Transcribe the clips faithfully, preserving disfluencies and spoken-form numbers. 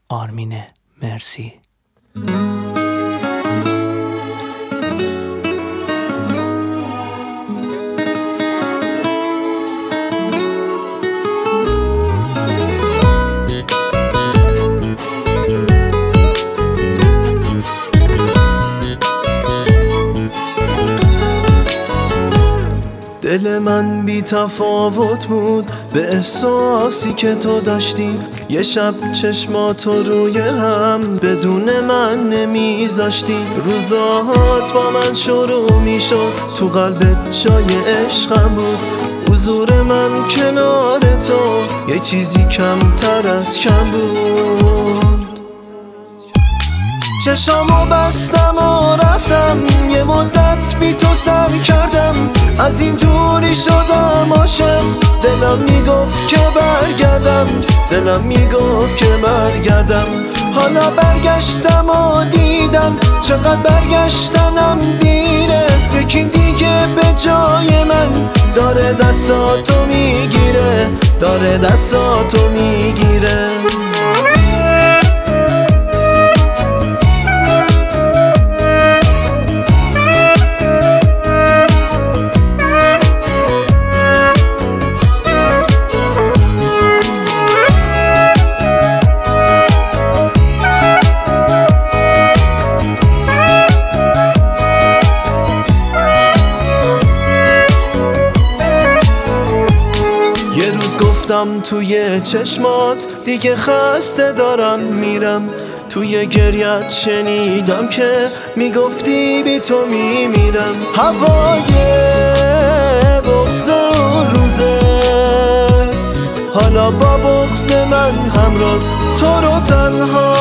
آرمین مرسی. دل من بی تفاوت بود به احساسی که تو داشتی. یه شب چشماتو روی هم بدون من نمیذاشتی. روزات با من شروع میشد، تو قلبت جای عشقم بود. حضور من کنار تو یه چیزی کمتر از کم بود. چشامو بستم و رفتم، یه مدت بی تو سر کردم. از این دوری شدم عاشق، دلم میگفت که برگردم، دلم میگفت که برگردم. حالا برگشتم و دیدم چقدر برگشتنم دیره. یکی دیگه به جای من داره دستاتو میگیره، داره دستاتو میگیره. یه روز گفتم توی چشمات دیگه خسته دارم میرم. توی گریت شنیدم که میگفتی بی تو میمیرم. هوای بغض اون روزت حالا با بغض من همراز. تو رو تنها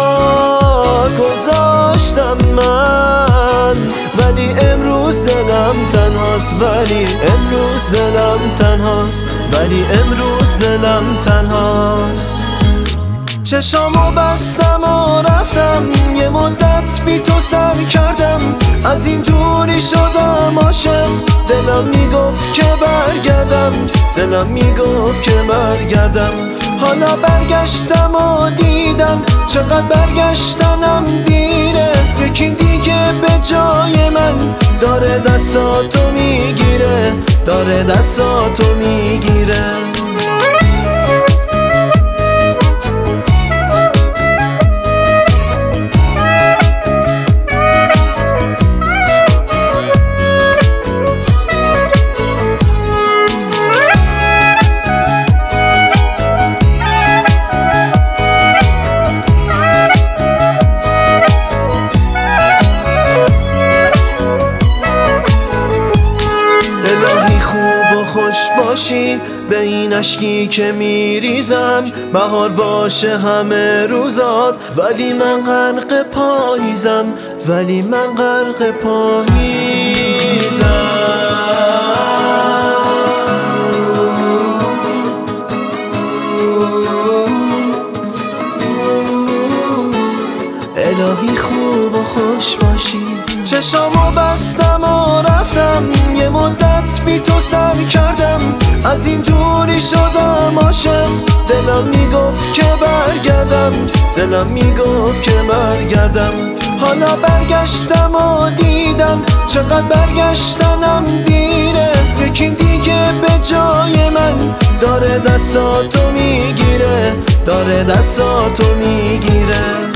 گذاشتم من، ولی امروز دلم تنهاست، ولی امروز دلم تنهاست، ولی امروز دلم تنهاست. چشامو بستم و رفتم، یه مدت بی تو سر کردم. از این دوری شدم عاشق، دلم میگفت که برگردم، دلم میگفت که برگردم. حالا برگشتم و دیدم چقدر برگشتنم دیره. یکی دیگه به جای من داره دستاتو میگیره، داره دستاتو میگیره. الهی خوب و خوش باشی به این اشکی که میریزم. بهار باشه همه روزات، ولی من غرق پاییزم، ولی من غرق پاییزم. الهی خوب و خوش باشی. چشامو بستم و رفتم، یه مدت بی تو سر کردم. از این دوری شدم عاشق، دلم میگفت که برگردم، دلم میگفت که برگردم. حالا برگشتم و دیدم چقدر برگشتنم دیره. یکی دیگه به جای من داره دستاتو میگیره، داره دستاتو میگیره.